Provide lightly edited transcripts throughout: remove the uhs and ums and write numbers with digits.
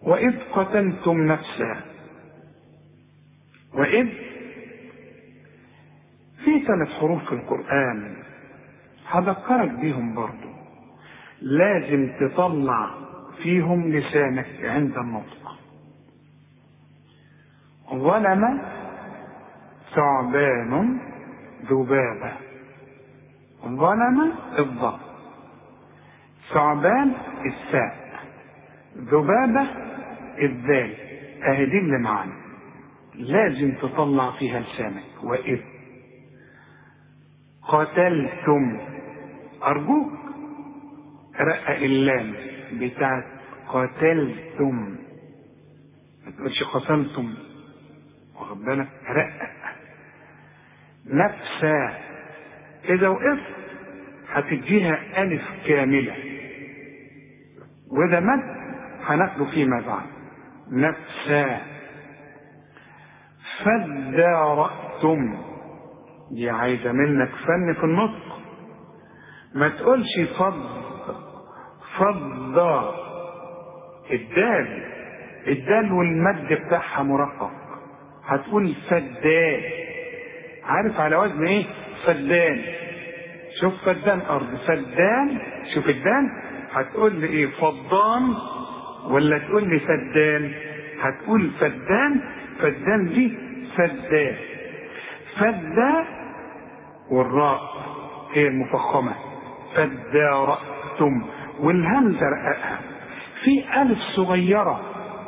وإذ قتلتم نفسا. وإذ في 3 حروف في القرآن هذكرك بيهم برضو، لازم تطلع فيهم لسانك عند النطق. ظلم ثعبان ذبابة. ظلم الضاء، ثعبان الثاء، ذبابة الذال. اهدي اللي معانا لازم تطلع فيها لسانك. وإذ قتلتم، أرجوك رقق اللام بتاعت قتلتم، ما تقولش قتلتم، واخد بالك؟ رقق. نفسا إذا وقفت هتديها ألف كاملة، وإذا مد هناخده فيما بعد. نفسا. فادارأتم، دي عايزة منك فن في النطق، ما تقولش فض. الدال والمد بتاعها مرقق، هتقول فدان. عارف على وزن ايه؟ فدان. شوف فدان ارض، فدان. شوف الدان هتقول لي ايه؟ فضان ولا تقول لي فدان؟ هتقول فدان. فدان دي فدان. فدا والراء هي المفخمة. فدارأتم، والهمزة رققها. في ألف صغيرة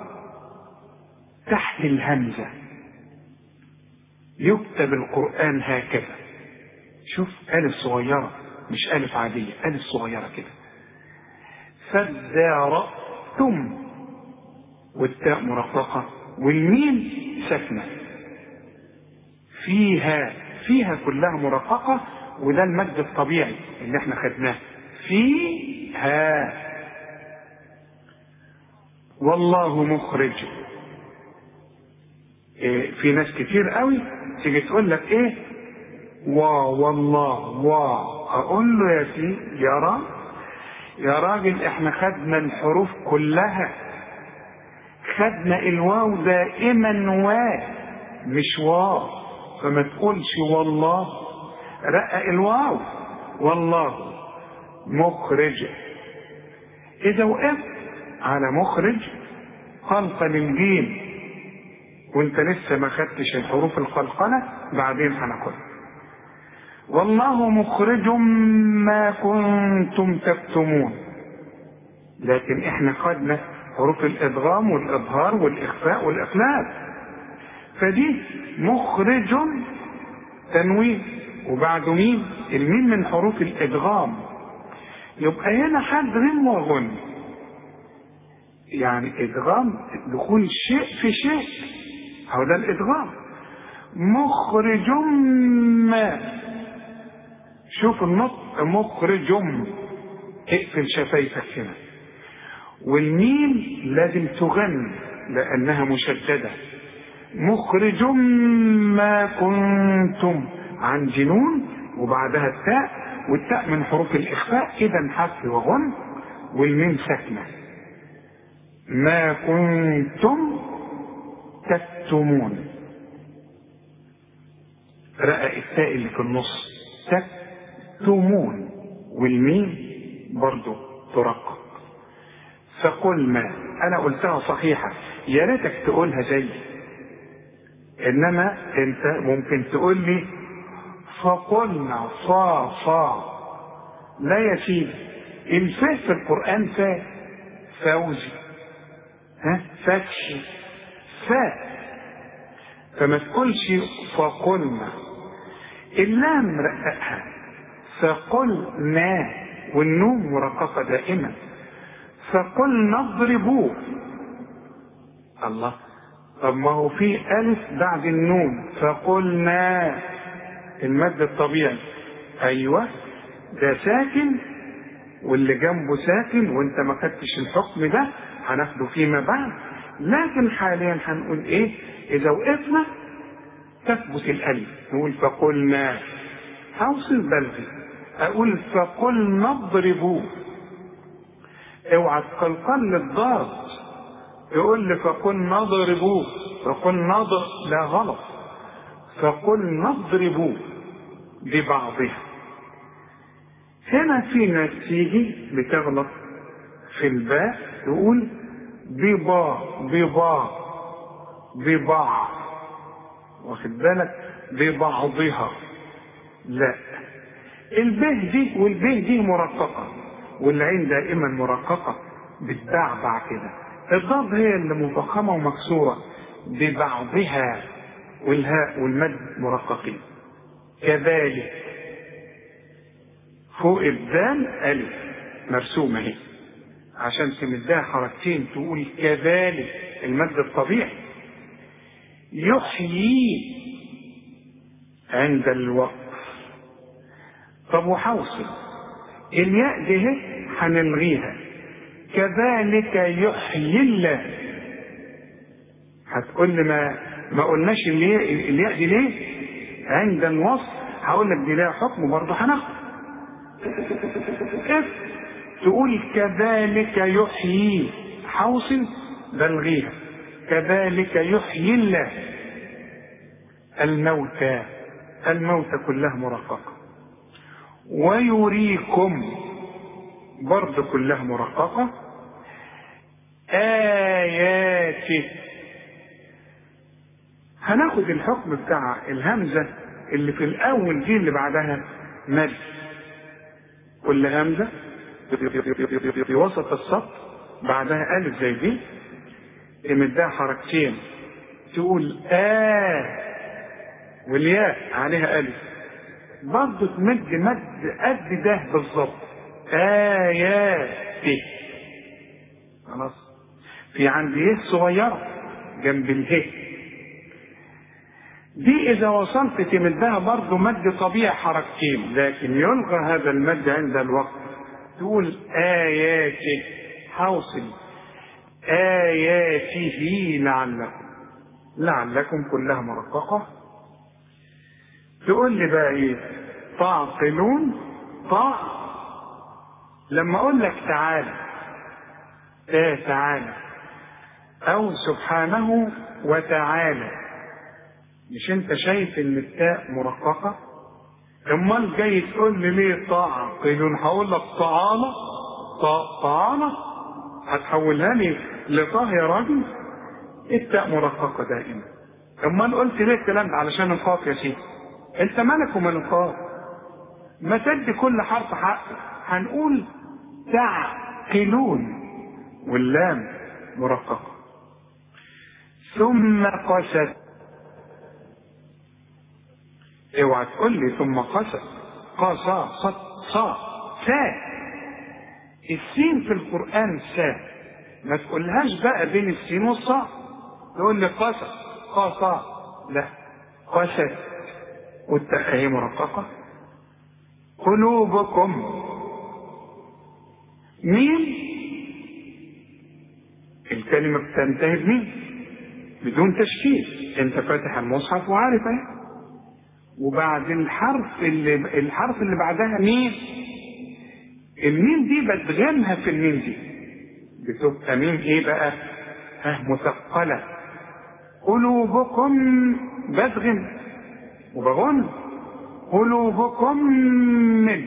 تحت الهمزة، يكتب القرآن هكذا. شوف ألف صغيرة، مش ألف عادية، ألف صغيرة كده. فدارأتم، والتاء مرققة والميم ساكنة. فيها كلها مرققة، وده المد الطبيعي اللي احنا خدناه. فيها. والله مخرج. في ناس كتير قوي تيجي تقول لك ايه؟ والله اقول له يا سيدي يا راجل، احنا خدنا الحروف كلها، خدنا الواو دائما مش فما تقولش والله، رقق الواو. والله مخرج. اذا وقفت على مخرج قلقل الجيم وانت لسه ما خدتش الحروف القلقلة، بعدين هناخدها. والله مخرج ما كنتم تكتمون، لكن احنا خدنا حروف الادغام والاظهار والاخفاء والاقلاب، فدي مخرج تنوين وبعده ميم. الميم من حروف الادغام، يبقى هنا حذر وغن، يعني ادغام دخول شيء في شيء، هو ده الادغام. مخرج ما، شوف النطق مخرج، اقفل شفايفك هنا، والميم لازم تغن لانها مشدده. مخرج ما كنتم، عن جنون وبعدها التاء، والتاء من حروف الاخفاء، اذا حذف وغن، والميم ساكنه. ما كنتم تكتمون، رقق التاء اللي في النص، تكتمون، والميم برضو ترقق. فقلنا، انا قلتها صحيحه، يا ريتك تقولها زي، انما انت ممكن تقول لي فقلنا صا. لا يا سيدي، الفاء في القرآن فوزي، فتشي، فما تقولش فقلنا. اللام رققها، فقلنا، والنون مرققة دائما. فقلنا اضربوه. الله، طب ما هو في ألف بعد النون، فقلنا المد الطبيعي. أيوة، ده ساكن واللي جنبه ساكن، وانت ما خدتش الحكم ده، هناخده فيما بعد. لكن حاليا هنقول ايه؟ إذا وقفنا تثبت الألف، نقول فقلنا. هوصل بلغي، أقول فقلنا اضربوه. اوعى تقلقل الضاد، يقول لي فقل نضربوه، فقل نضرب، لا غلط، فقل نضربوه ببعضها. هنا في ناس تيجي بتغلط في الباء تقول ببعض، واخد بالك، ببعضها. لا، البه دي والبه دي مرققة، والعين دائما مرققة بتبعبع كده. الضاد هي اللي مفخمة ومكسورة، ببعضها، والهاء والمد مرققين. كذلك فوق الدال ألف مرسومة اهي، عشان تمدها حركتين تقول كذلك المد الطبيعي. يحيي عند الوقف. طب وحوصل الياء دي هنلغيها، كذلك يحيي الله. هتقول لي ما قلناش الياء دي ليه عند الوصف؟ هقول لك دي لها حكم برضه هناخد. تقول كذلك يحيي، حوصل بلغيها، كذلك يحيي الله الموتى كلها مرققة. ويريكم برضه كلها مرققة. آياته هناخد الحكم بتاع الهمزة اللي في الأول دي اللي بعدها مد. كل همزة في وسط السطر بعدها ألف زي دي تمدها حركتين تقول والياء عليها ألف برضه تمد مد قد ده بالظبط. آياته خلاص. في عندي يه صغيرة جنب اله دي إذا وصلت تمدها برضه مد طبيعي حركتين، لكن يلغى هذا المد عند الوقت. تقول آياته، حوصل آياته لعلكم كلها مرققة. تقول لي بقى ايه؟ تعقلون. لما اقول لك تعالى تعالى او سبحانه وتعالى، مش انت شايف ان التاء مرققة؟ امال جاي تقول لي ليه تعقلون؟ هقول لك تعالى هتحولها لي لطه يا راجل؟ التاء مرققة دائما. امال قلت ليه الكلام ده؟ علشان القاف يا سيدي. انت مالك ومال القاف؟ ما تدي كل حرف حقه. هنقول تعقلون واللام مرققة. ثم قست، اوعى تقول لي ثم قست قصا صا سا. السين في القرآن سا، ما تقولهاش بقى بين السين والصا تقول لي قصا، لا، قست والتاء هي مرققة. قلوبكم مين؟ الكلمة بتنتهي بمين بدون تشكيل. انت فاتح المصحف وعارف اهي. وبعد الحرف اللي بعدها مين؟ الميم دي بدغمها في الميم دي بتبقى ميم ايه بقى؟ مثقلة. قلوبكم بدغم وبغن قلوبكم من.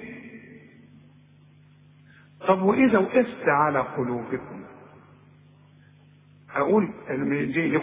طب وإذا وقفت على قلوبكم أقول دي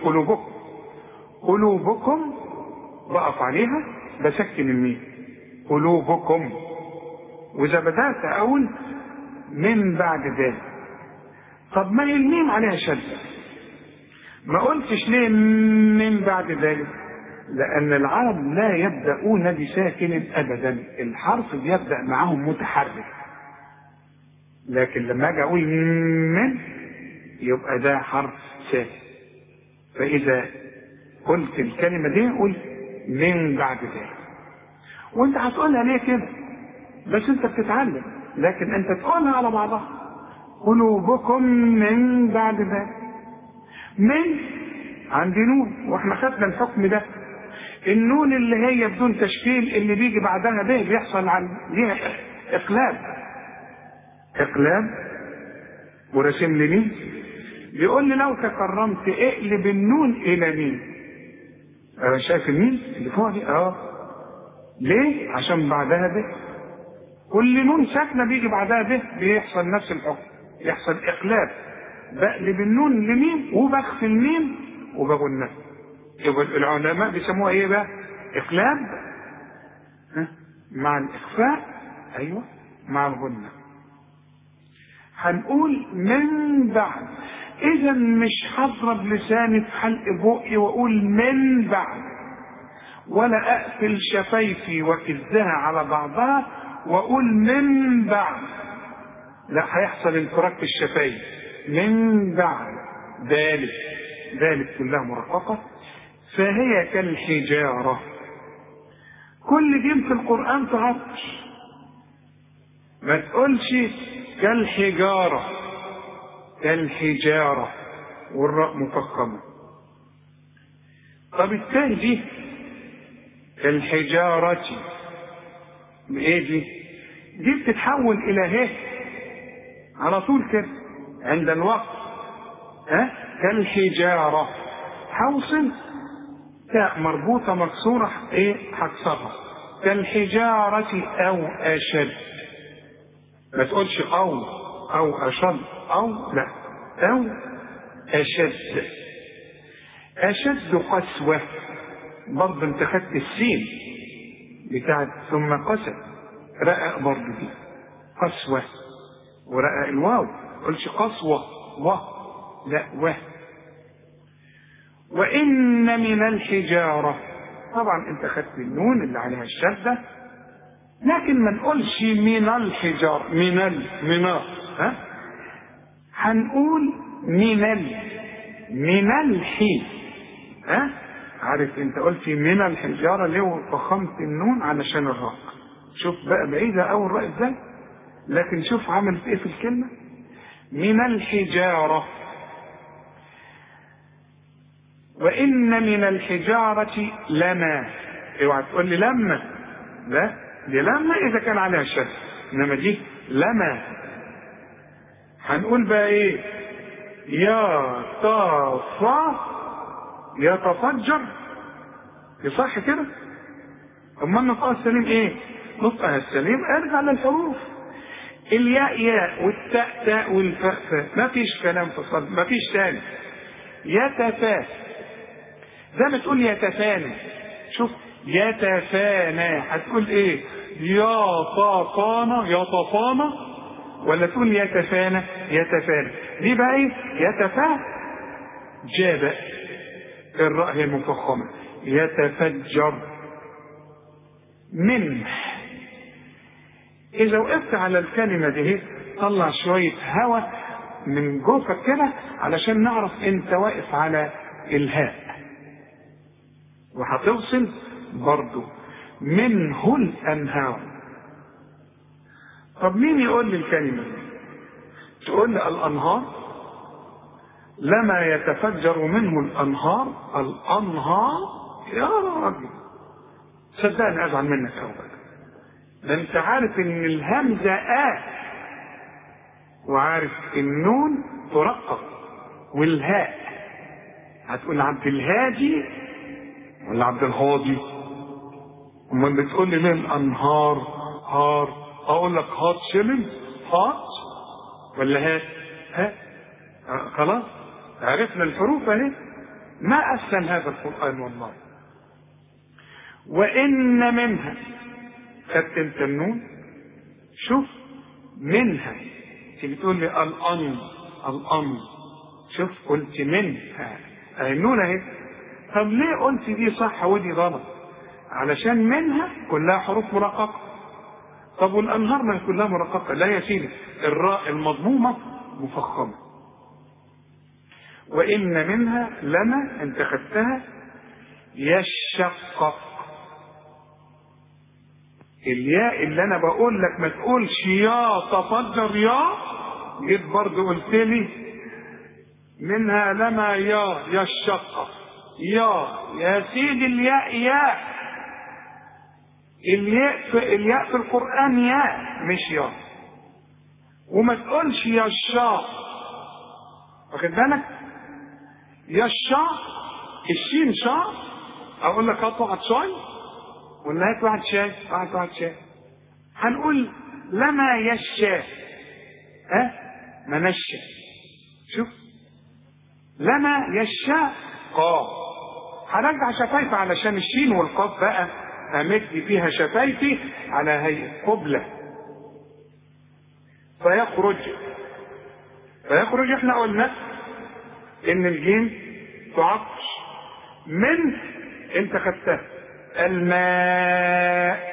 قلوبكم بقف عليها بسكن الميم قلوبكم. وإذا بدأت أقول من بعد ذلك، طب ما هي الميم عليها شدة، ما قلتش ليه من بعد ذلك؟ لأن العرب لا يبدأون بساكن أبدا، الحرف بيبدأ معهم متحرك. لكن لما أجي أقول من يبقى ده حرف ساكن. فإذا قلت الكلمة دي قل من بعد ذلك. وانت هتقولها ليه كده؟ بس انت بتتعلم، لكن انت تقولها على بعضها. قلوبكم من بعد ذلك. من عندي نون، واحنا خدنا الحكم ده. النون اللي هي بدون تشكيل اللي بيجي بعدها به بيحصل ليها اقلاب ورسم لي مين؟ بيقول لي لو تكرمت اقلب النون الى مين. انا شايف المين اللي فوق دي ليه؟ عشان بعدها به. كل نون ساكنه بيجي بعدها به بيحصل نفس الحكم، يحصل اقلاب. بقلب النون لمين وبخفي الميم وبغنها. يبقى العلماء بيسموها ايه بقى؟ اقلاب مع الاخفاء. ايوه مع الغنه. هنقول من بعد. اذا مش هضرب لساني في حلق بقي واقول من بعد، ولا اقفل شفايفي واكدها على بعضها واقول من بعد. لا، هيحصل انفراج في الشفايف. من بعد ذلك كلها مرققه. فهي كالحجاره. كل دين في القران تعطش، ما تقولش كالحجاره. كالحجاره والراء مفخمه. طب التاء دي كالحجاره بايه دي؟ دي بتتحول الى ه على طول كده عند الوقت. كالحجاره. حوصل تاء مربوطه مكسوره هكسرها. كالحجاره او اشد. ما تقولش او اشد لا، او اشد. اشد قسوه. برضه انت خدت السين بتاعت ثم قسى. رقق برضه دي قسوه، ورقق الواو. ما تقولش قسوه لا وإن من الحجارة. طبعا انت خدت النون اللي عليها الشدة، لكن ما نقولش من الحجارة. هنقول من الحين. عارف انت قلت من الحجارة ليه وفخمت النون؟ علشان الراء. شوف بقى بعيدة أو الراء ازاي، لكن شوف عملت ايه في الكلمة. من الحجارة. وإن من الحجارة لما. اوعى تقول لي لما، لا، دي لما إذا كان عليها الشد، إنما دي لما. هنقول بقى إيه؟ يتفجر. يصح كده؟ أما نطقها السليم إيه؟ نطقها السليم ارجع للحروف. الياء ياء والتاء تاء والفاء فاء. ما فيش كلام في الصدر، ما فيش تاني. يتفا زي ما تقول يتفانى. شوف يتفانى هتقول ايه؟ يطفانى ولا تقول يتفانى؟ دي بقى ايه؟ يتفا جاب الراء هي المفخمه. يتفجر. منه. اذا وقفت على الكلمه دي طلع شويه هواء من جوفك كده علشان نعرف انت واقف على الهاء، وهتوصل برضو منه الانهار. طب مين يقول لي الكلمه دي؟ تقول لي الانهار. لما يتفجر منه الانهار. يا راجل صدقني ازعل منك قوي. ده انت عارف ان الهمزه وعارف النون ترقق والهاء. هتقول عبد الهادي ولا عبد الهادي؟ امال بتقول لي ليه الانهار اقول لك هات شلم ولا هات خلاص عرفنا الحروف اهي. ما اسهل هذا القران والله. وان منها. خدت انت النون. شوف منها تيجي تقول لي الأن. شوف قلت منها النون اهي. طب ليه قلت دي صح ودي غلط؟ علشان منها كلها حروف مرققة. طب والأنهار ما كلها مرققة؟ لا يا سيدي، الراء المضمومة مفخمة. وإن منها لما انت خدتها يشقق. الياء اللي انا بقول لك ما تقولش يا تفجر جيت برضو قلت لي منها لما يشقق. يا سيدي الياء الياء في القرآن ياء مش يا. وما تقولش يا الشاء. واخد بالك؟ يشاء الشين شاء، اقول لك هات واحد شاي ولا هات واحد شاي، هات واحد شاي. هنقول لما يشاء، منشا. شوف لما يشاء قاف، هرجع شفايفي علشان الشين والقاف بقى امد فيها شفايفي على هيئه قبله. فيخرج احنا قلنا ان الجيم تعطش من، انت خدتها الماء.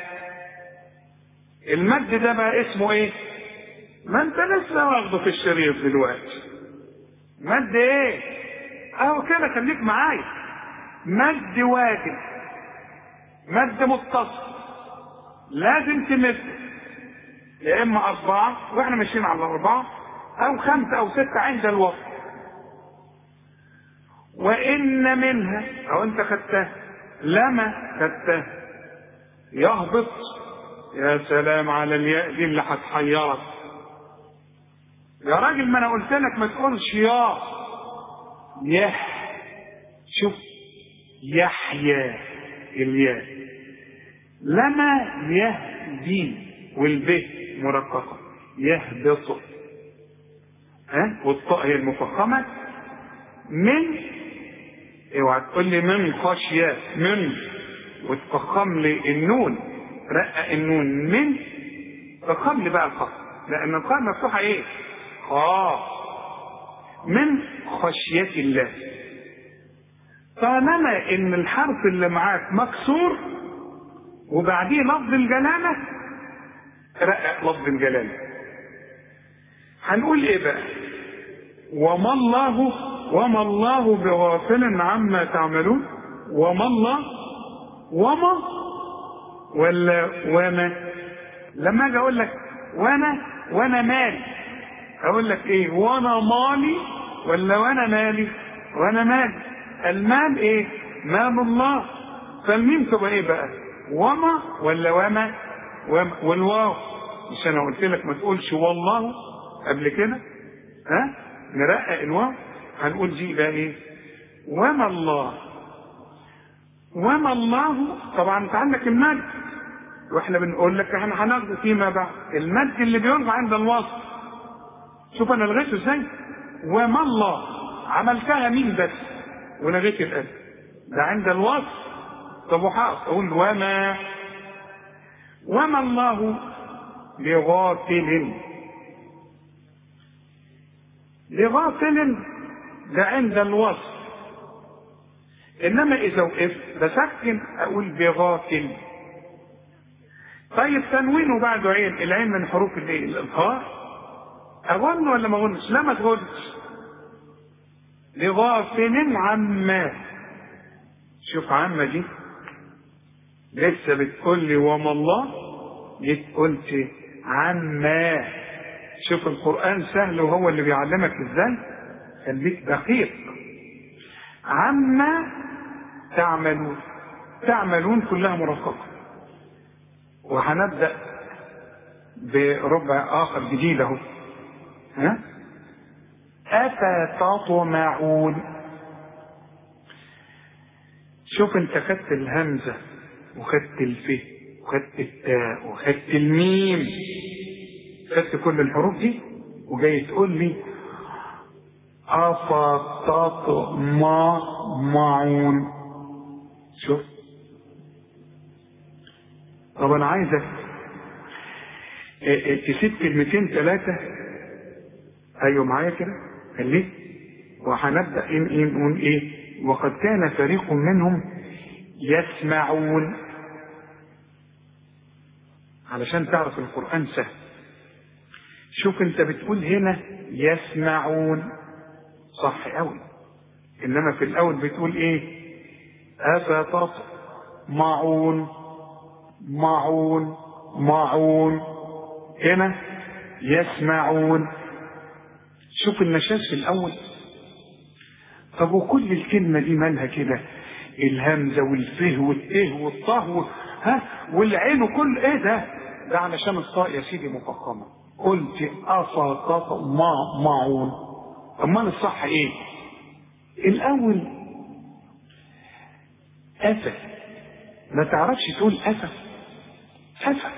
المد ده بقى اسمه ايه؟ ما انت لسه واخده في الشريط دلوقتي. مد ايه؟ اهو كده، خليك معايا. مد واجب، مد متصل، لازم تمد يا اما 4 واحنا ماشيين على 4 او 5 أو 6 عند الوقت. وان منها، او انت خدتها لما خدتها يهبط. يا سلام على الياء دي اللي هتحيرك يا راجل. ما انا قلت لك ما تقولش شوف يحيى الياء. لما يهدي والب مرققه يهبط، والطاء هي المفخمه. من، اوعى تقول لي من خشيه، من وتفخم لي النون، رقق النون من، فخم لي بقى الخاء، لان الخاء مفتوحه ايه؟ من خشيه الله. طالما ان الحرف اللي معاك مكسور وبعديه لفظ الجلاله، رقق لفظ الجلاله. هنقول ايه بقى؟ وما الله بغافل عما تعملون. وما الله، وما ولا وما؟ لما اجي اقول لك وانا مالي، اقول لك ايه؟ وانا مالي ولا وانا مالي؟ وانا مالي. المال ايه؟ مال الله. فالميم تبقى ايه بقى؟ وما ولا وما؟ والواو، مش انا قلت لك ما تقولش والله قبل كده؟ نرقق الواو. هنقول دي بقى ايه؟ وما الله. وما الله طبعا انت عندك المد، واحنا بنقول لك احنا هناخده فيما بعد المد اللي بيرفع عند الوصل. شوف انا لغيته ازاي. وما الله عملتها مين بس ولغيت الالف، ده عند الوصل. طب اقول وما الله بغافل. ده عند الوصل، انما اذا وقفت بسكن اقول بغافل. طيب تنوين وبعده عين، العين من حروف الايه؟ الالقاء. اغن ولا ما اغنش؟ لا ما تغنش. بغافل عما. شوف عما دي لسه بتقول لي وما الله، جيت قلت عما. شوف القرآن سهل وهو اللي بيعلمك ازاي، خليك دقيق. عما تعملون كلها مرققة. وهنبدأ بربع آخر جديد اهو. أفتطمعون. شوف انت خدت الهمزة وخدت الف وخدت التاء وخدت الميم، خدت كل الحروف دي وجاي تقول لي أفتطمعون. شوف، طب انا عايزك تسيب كلمتين 3. ايوه معايا كده، خليك. وهنبدا نقول ايه؟ وقد كان فريق منهم يسمعون، علشان تعرف القرآن سهل. شوف انت بتقول هنا يسمعون صح قوي، انما في الاول بتقول ايه؟ أفتطمعون معون. هنا يسمعون. شوف النشاز في الاول. طب وكل الكلمة دي مالها كده؟ الهمزة والفه والته والطه والعين وكل ايه ده علشان الطاء يا سيدي مفخمة. قلت أفتطمعون. امال الصح ايه؟ الاول أفى، ما تعرفش تقول أفى، أفى،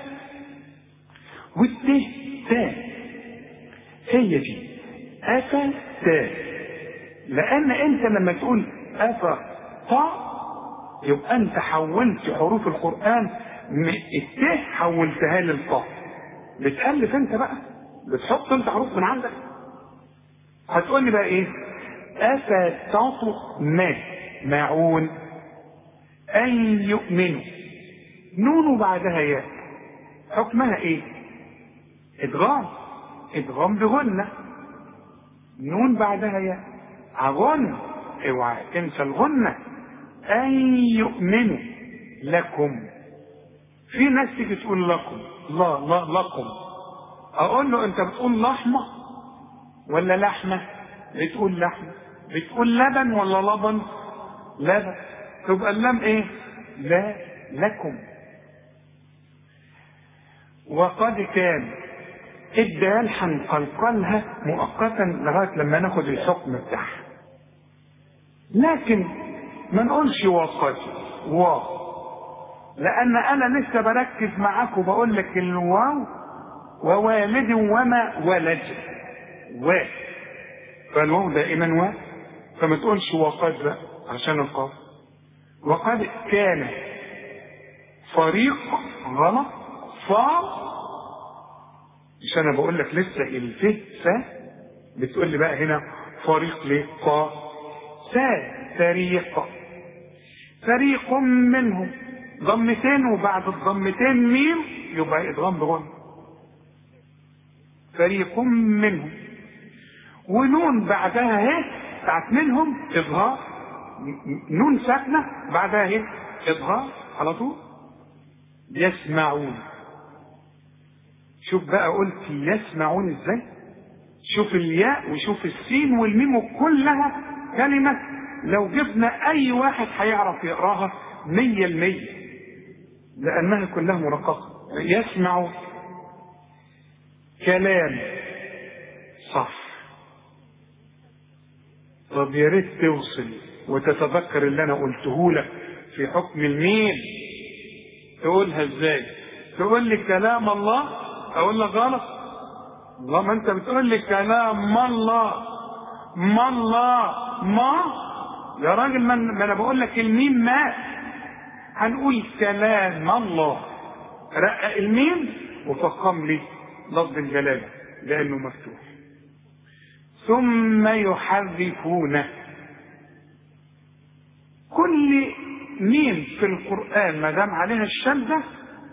والته تا، هي دي أفى تا، لأن أنت لما تقول أفى طا يبقى أنت حولت حروف القرآن، الته حولتها للطا، بتألف أنت بقى، بتحط أنت حروف من عندك. هتقول لي بقى إيه؟ أفى تعطوا ما معون أن يؤمنوا، نون بعدها ياء، حكمها إيه؟ إدغام، إدغام بغنة، نون بعدها ياء، غنة، اوعى تنسى الغنة. أن يؤمنوا لكم، في ناس تيجي تقول لكم، لا لا لكم، أقول له أنت بتقول لحمة ولا لحمة؟ بتقول لحمة. بتقول لبن ولا لبن؟ لبن. تبقى اللام ايه؟ لا لكم. وقد كان الدال هنقلقلها مؤقتا لغايه لما ناخد الحكم بتاعها، لكن ما نقولش وقد لان انا لسه بركز معاك وبقول لك الواو ووالد وما ولد فالواو دائما فما تقولش وقد لا عشان القاف. وقد كان فريق غلط مش انا بقول لك لسه الف بتقول لي بقى هنا فريق ليه؟ فريق منهم، ضمتين وبعد الضمتين ميم يبقى ادغام بغن، فريق منهم، ونون بعدها اهي بتاعت منهم اظهار، نون ساكنه بعدها اهي اظهار على طول. يسمعون، شوف بقى قلت يسمعون ازاي، شوف الياء وشوف السين والميم كلها كلمه لو جبنا اي واحد هيعرف يقراها 100%، لانها كلها مرققه. يسمع كلام صح. طب يا ريت توصل وتتذكر اللي انا قلته لك في حكم الميم، تقولها ازاي؟ تقول لي كلام الله، اقول لك غلط. الله، ما انت بتقول لي كلام الله، ما الله ما يا راجل، ما انا بقول لك الميم ما، هنقول كلام الله، رقق الميم وفخم لي لفظ الجلاله لانه مفتوح. ثم يحرفون، كل ميم في القرآن ما دام عليها الشدة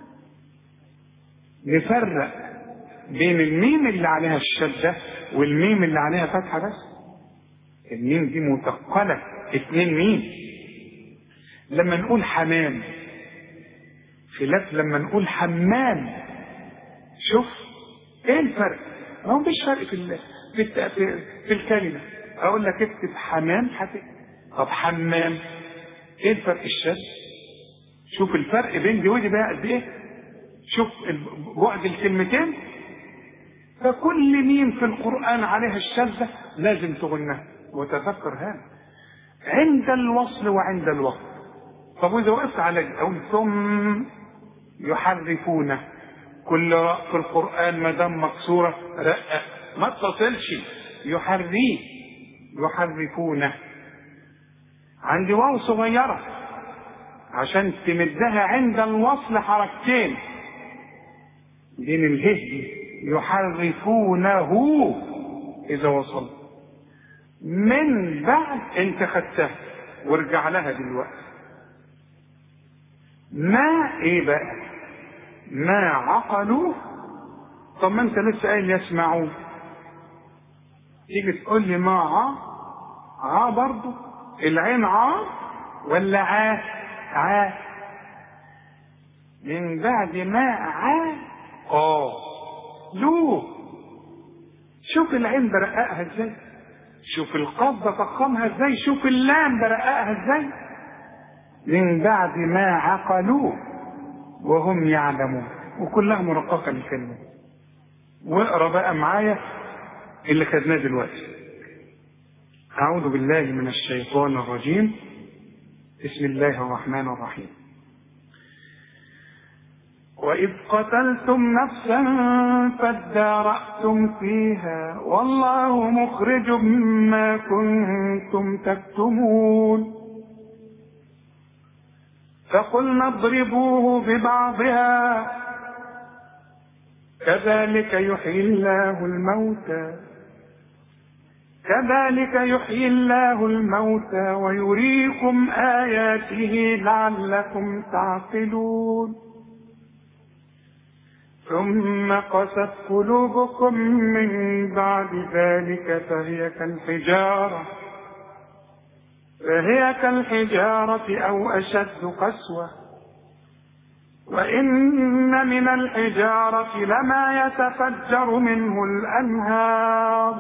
نفرق بين الميم اللي عليها الشدة والميم اللي عليها فتحة بس. الميم دي مثقلة، 2 ميم. لما نقول حمام خلاف لما نقول حمام، شوف ايه الفرق؟ ما هو مفيش فرق في الكلمة. اقول لك اكتب حمام طب حمام ايه الفرق؟ الشد. شوف الفرق بين دي ودي بقى قد ايه، شوف بعد الكلمتين. فكل ميم في القرآن عليها الشدة لازم تغنها، وتذكر هذا عند الوصل وعند الوقت. طب واذا وقفت على او ثم يحرفون، كل راء في القرآن ما دام مكسورة رقق، ما اتصلش، يحرفون. عندي واو صغيرة عشان تمدها عند الوصل حركتين بين الهدي، يحرفونه إذا وصل. من بعد انت خدتها وارجع لها دلوقتي. ما ايه بقى؟ ما عقلوا. طب ما انت لسه قايل يسمعون، تيجي تقول لي ما عا برضو، العين ولا عا من بعد ما لو. شوف العين برققها ازاي، شوف القاف بفخمها ازاي، شوف اللام برققها ازاي. من بعد ما عقلوا وهم يعلمون، وكلها مرققه الكلمه. واقرا بقى معايا اللي خدناه دلوقتي. أعوذ بالله من الشيطان الرجيم. بسم الله الرحمن الرحيم. وإذ قتلتم نفسا فادارأتم فيها والله مخرج ما كنتم تكتمون فقلنا اضربوه ببعضها كذلك يحيي الله الموتى ويريكم آياته لعلكم تعقلون ثم قست قلوبكم من بعد ذلك فهي كالحجارة أو أشد قسوة وإن من الحجارة لما يتفجر منه الأنهار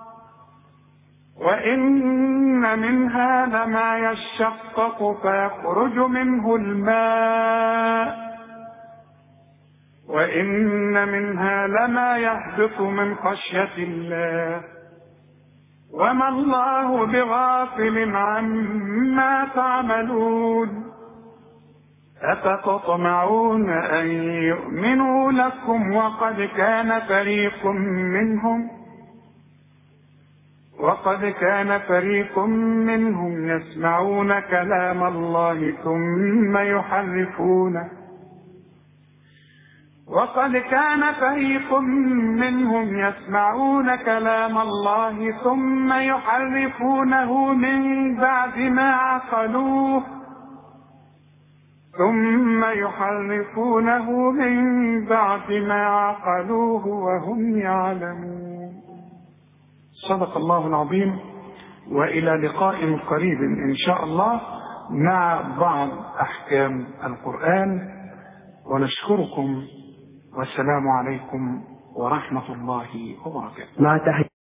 وإن منها لما يشقق فيخرج منه الماء وإن منها لما يهبط من خشية الله وما الله بغافل عما تعملون أفتطمعون أن يؤمنوا لكم وقد كان فريق منهم يسمعون كلام الله ثم يحرفونه من بعد ما عقلوه وهم يعلمون. صدق الله العظيم. وإلى لقاء قريب إن شاء الله مع بعض أحكام القرآن، ونشكركم والسلام عليكم ورحمة الله وبركاته.